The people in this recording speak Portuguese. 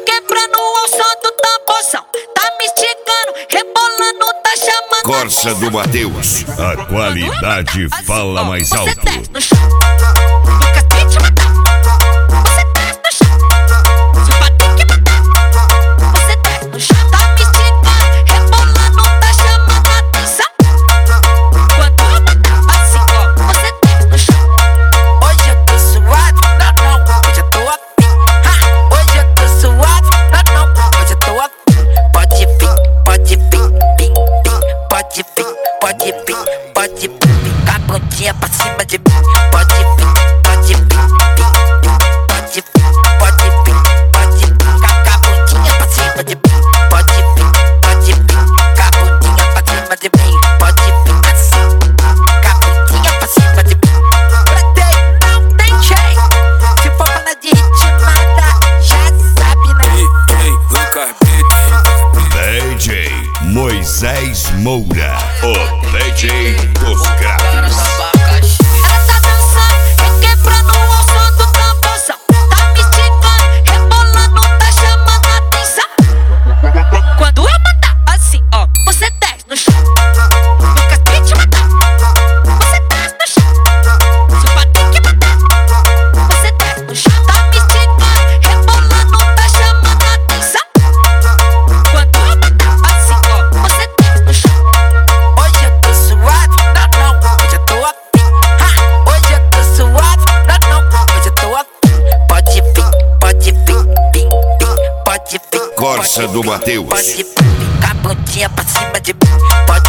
requebrando ao som do tamborzão. Tá me esticando, rebolando, tá chamando. Corsa do Mateus, a qualidade fala mais alto. Você desce no chão, nunca tente matar. Você desce no chão, se o patinho matar. Você desce no chão, tá me esticando, rebolando, tá chamando a atenção. Quando eu matar, assim ó, você desce no chão. Hoje eu tô suave, não, hoje eu tô afim. Hoje eu tô suave, não, hoje eu tô afim. Pode vir, pode vir, vim, pode vir, pode vir, pode vir. Fica a bundinha pra cima de mim. Pode vir, pode vir, pode vir, pode vir, pode vir. Fica a bundinha pra cima de mim. Pode vir, pode vir, fica a bundinha pra cima de mim. Pode vir assim, fica a bundinha pra cima de mim. Não tem jeito, se for falar de ritmada, já sabe, né? Lucas DJ Moisés Moura, o DJ dos craques. Ela tá dançando, requebrando ao som do tamborzão. Tá me esticando, rebolando, tá chamando a atenção. Quando eu matar, assim ó, você desce no chão. Nunca tente matar. Você desce no chão, se o patinho matar. Você desce no chão, tá me esticando, rebolando, tá chamando a atenção. Quando eu matar, assim ó, você desce no chão. Hoje eu tô suave, não, hoje eu tô afim. Hoje eu tô suave, não, hoje eu tô afim. Pode vir, pode vir, vim, pode vir. Corsa do Mateus. Pode vir, fica a bundinha pra cima de mim. Pode